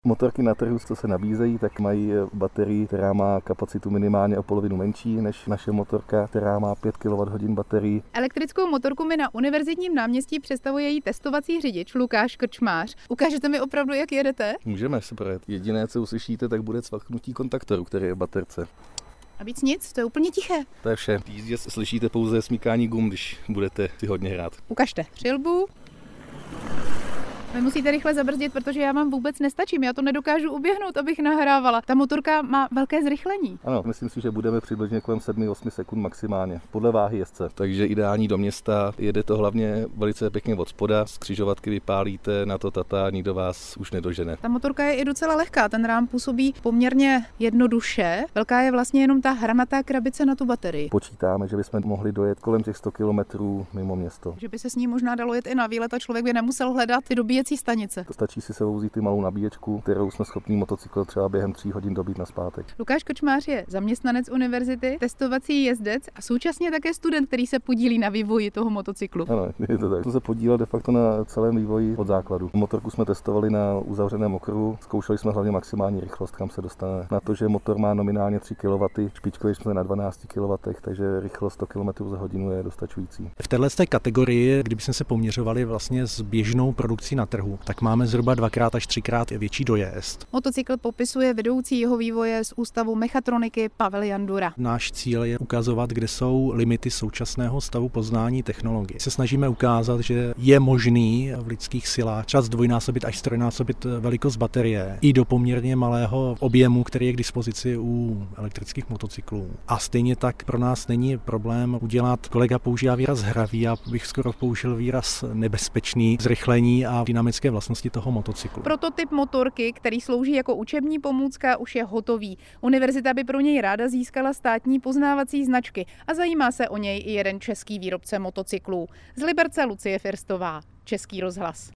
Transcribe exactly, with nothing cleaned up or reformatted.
Motorky na trhu, co se nabízejí, tak mají baterii, která má kapacitu minimálně o polovinu menší než naše motorka, která má pět kilowatthodin baterií. Elektrickou motorku mi na Univerzitním náměstí představuje její testovací řidič Lukáš Krčmář. Ukážete mi opravdu, jak jedete? Můžeme se projet. Jediné, co uslyšíte, tak bude cvaknutí kontaktoru, který je v baterce. A víc nic, to je úplně tiché. To je vše. V jízdě slyšíte pouze smíkání gum, když budete si hodně hrát. Ukažte přilbu. Vy musíte rychle zabrzdit, protože já vám vůbec nestačím. Já to nedokážu uběhnout, abych nahrávala. Ta motorka má velké zrychlení. Ano, myslím si, že budeme přibližně kolem sedm až osm sekund maximálně, podle váhy jezdce. Takže ideální do města, jede to hlavně velice pěkně od spoda, z křižovatky vypálíte na to tata, nikdo vás už nedožene. Ta motorka je i docela lehká, ten rám působí poměrně jednoduše. Velká je vlastně jenom ta hranatá krabice na tu baterii. Počítáme, že bychom mohli dojet kolem těch sto kilometrů mimo město. Že by se s ní možná dalo jet i na výlet a člověk by nemusel hledat ty dobíjecí stanice. To stačí si sebou vzít ty malou nabíječku, kterou jsme schopni motocykl třeba během tří hodin dobít nazpátek. Lukáš Krčmář je zaměstnanec univerzity, testovací jezdec a současně také student, který se podílí na vývoji toho motocyklu. Ano, je to tak. Jsem se podílel de facto na celém vývoji od základu. Motorku jsme testovali na uzavřeném okruhu, zkoušeli jsme hlavně maximální rychlost, kam se dostane. Na to, že motor má nominálně tři kilowatty, špičkově jsme na dvanácti kilowattech, takže rychlost sto kilometrů za hodinu je dostačující. V této kategorii, kdybychom se poměřovali vlastně s běžnou produkcí na trhu, tak máme zhruba dvakrát až třikrát větší dojezd. Motocykl popisuje vedoucí jeho vývoje z Ústavu mechatroniky Pavel Jandura. Náš cíl je ukazovat, kde jsou limity současného stavu poznání technologie. Se snažíme ukázat, že je možný v lidských silách čas dvojnásobit až trojnásobit velikost baterie i do poměrně malého objemu, který je k dispozici u elektrických motocyklů. A stejně tak pro nás není problém udělat, kolega používá výraz hravý, já bych skoro použil výraz nebezpečný, zrychlení a dynamické vlastnosti toho motocyklu. Prototyp motorky, který slouží jako učební pomůcka, už je hotový. Univerzita by pro něj ráda získala státní poznávací značky a zajímá se o něj i jeden český výrobce motocyklů. Z Liberce Lucie Firstová, Český rozhlas.